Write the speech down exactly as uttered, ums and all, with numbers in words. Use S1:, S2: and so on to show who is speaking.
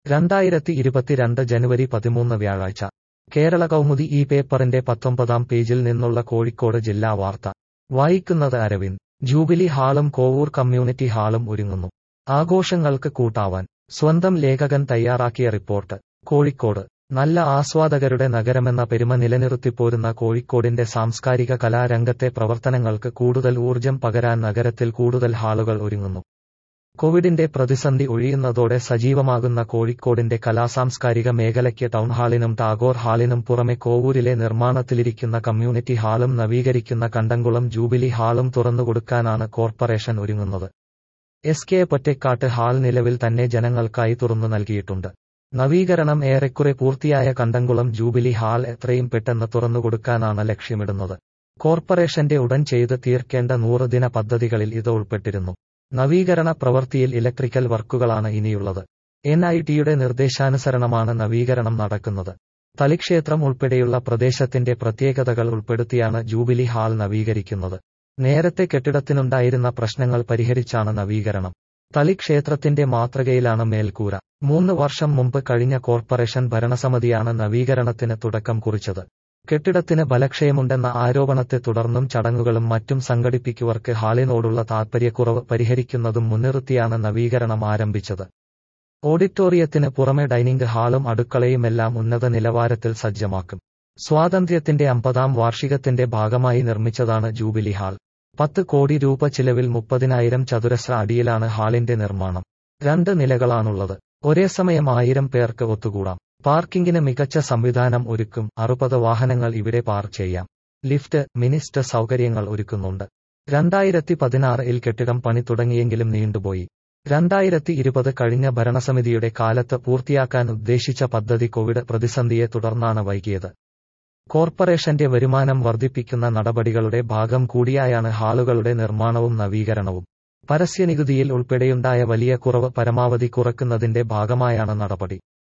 S1: രണ്ടായിരത്തി ഇരുപത്തിരണ്ട് ജനുവരി പതിമൂന്ന് വ്യാഴാഴ്ച കേരള കൗമുദി ഈ പേപ്പറിന്റെ പത്തൊമ്പതാം പേജിൽ നിന്നുള്ള കോഴിക്കോട് ജില്ലാ വാർത്ത വായിക്കുന്നത് അരവിന്ദ്. ജൂബിലി ഹാളും കോവൂർ കമ്മ്യൂണിറ്റി ഹാളും ഒരുങ്ങുന്നു. ആഘോഷങ്ങൾക്ക് കൂട്ടാവാൻ. സ്വന്തം ലേഖകൻ തയ്യാറാക്കിയ റിപ്പോർട്ട്. കോഴിക്കോട്. നല്ല ആസ്വാദകരുടെ നഗരമെന്ന പെരുമ നിലനിർത്തിപ്പോരുന്ന കോഴിക്കോടിന്റെ സാംസ്കാരിക കലാരംഗത്തെ പ്രവർത്തനങ്ങൾക്ക് കൂടുതൽ ഊർജം പകരാൻ നഗരത്തിൽ കൂടുതൽ ഹാളുകൾ ഒരുങ്ങുന്നു. കോവിഡിന്റെ പ്രതിസന്ധി ഒഴിയുന്നതോടെ സജീവമാകുന്ന കോഴിക്കോടിന്റെ കലാസാംസ്കാരിക മേഖലയ്ക്ക് ടൗൺഹാളിനും ടാഗോർ ഹാളിനും പുറമെ കോവൂരിലെ നിർമ്മാണത്തിലിരിക്കുന്ന കമ്മ്യൂണിറ്റി ഹാളും നവീകരിക്കുന്ന കണ്ടംകുളം ജൂബിലി ഹാളും തുറന്നുകൊടുക്കാനാണ് കോർപ്പറേഷൻ ഒരുങ്ങുന്നത്. എസ് കെ പൊറ്റക്കാട്ട് ഹാൾ നിലവിൽ തന്നെ ജനങ്ങൾക്കായി തുറന്നു നൽകിയിട്ടുണ്ട്. നവീകരണം ഏറെക്കുറെ പൂർത്തിയായ കണ്ടംകുളം ജൂബിലി ഹാൾ എത്രയും പെട്ടെന്ന് തുറന്നുകൊടുക്കാനാണ് ലക്ഷ്യമിടുന്നത്. കോർപ്പറേഷന്റെ ഉടൻ ചെയ്ത് തീർക്കേണ്ട നൂറ് ദിന പദ്ധതികളിൽ ഇത് ഉൾപ്പെട്ടിരുന്നു. നവീകരണ പ്രവൃത്തിയിൽ ഇലക്ട്രിക്കൽ വർക്കുകളാണ് ഇനിയുള്ളത്. എൻ ഐ ടിയുടെ നിർദ്ദേശാനുസരണമാണ് നവീകരണം നടക്കുന്നത്. തളിക്ഷേത്രം ഉൾപ്പെടെയുള്ള പ്രദേശത്തിന്റെ പ്രത്യേകതകൾ ഉൾപ്പെടുത്തിയാണ് ജൂബിലി ഹാൾ നവീകരിക്കുന്നത്. നേരത്തെ കെട്ടിടത്തിനുണ്ടായിരുന്ന പ്രശ്നങ്ങൾ പരിഹരിച്ചാണ് നവീകരണം. തളിക്ഷേത്രത്തിന്റെ മാതൃകയിലാണ് മേൽക്കൂര. മൂന്ന് വർഷം മുമ്പ് കഴിഞ്ഞ കോർപ്പറേഷൻ ഭരണസമിതിയാണ് നവീകരണത്തിന് തുടക്കം കുറിച്ചത്. കെട്ടിടത്തിന് ബലക്ഷയമുണ്ടെന്ന ആരോപണത്തെ തുടർന്നും ചടങ്ങുകളും മറ്റും സംഘടിപ്പിക്കുവർക്ക് ഹാളിനോടുള്ള താൽപര്യക്കുറവ് പരിഹരിക്കുന്നതും മുൻനിർത്തിയാണ് നവീകരണം ആരംഭിച്ചത്. ഓഡിറ്റോറിയത്തിന് പുറമെ ഡൈനിംഗ് ഹാളും അടുക്കളയുമെല്ലാം ഉന്നത നിലവാരത്തിൽ സജ്ജമാക്കും. സ്വാതന്ത്ര്യത്തിന്റെ അമ്പതാം വാർഷികത്തിന്റെ ഭാഗമായി നിർമ്മിച്ചതാണ് ജൂബിലി ഹാൾ. പത്ത് കോടി രൂപ ചിലവിൽ മുപ്പതിനായിരം ചതുരശ്ര അടിയിലാണ് ഹാളിന്റെ നിർമ്മാണം. രണ്ട് നിലകളാണുള്ളത്. ഒരേ സമയം ആയിരം പേർക്ക് ഒത്തുകൂടാം. പാർക്കിംഗിന് മികച്ച സംവിധാനം ഒരുക്കും. അറുപത് വാഹനങ്ങൾ ഇവിടെ പാർക്ക് ചെയ്യാം. ലിഫ്റ്റ്, മിനിസ്റ്റ് സൗകര്യങ്ങൾ ഒരുക്കുന്നുണ്ട്. രണ്ടായിരത്തി പതിനാറിൽ കെട്ടിടം പണി തുടങ്ങിയെങ്കിലും നീണ്ടുപോയി. രണ്ടായിരത്തി ഇരുപത് കഴിഞ്ഞ ഭരണസമിതിയുടെ കാലത്ത് പൂർത്തിയാക്കാൻ ഉദ്ദേശിച്ച പദ്ധതി കോവിഡ് പ്രതിസന്ധിയെ തുടർന്നാണ് വൈകിയത്. കോർപ്പറേഷന്റെ വരുമാനം വർദ്ധിപ്പിക്കുന്ന നടപടികളുടെ ഭാഗം കൂടിയായാണ് ഹാളുകളുടെ നിർമ്മാണവും നവീകരണവും. പരസ്യനികുതിയിൽ ഉൾപ്പെടെയുണ്ടായ വലിയ കുറവ് പരമാവധി കുറയ്ക്കുന്നതിന്റെ ഭാഗമായാണ് നടപടി.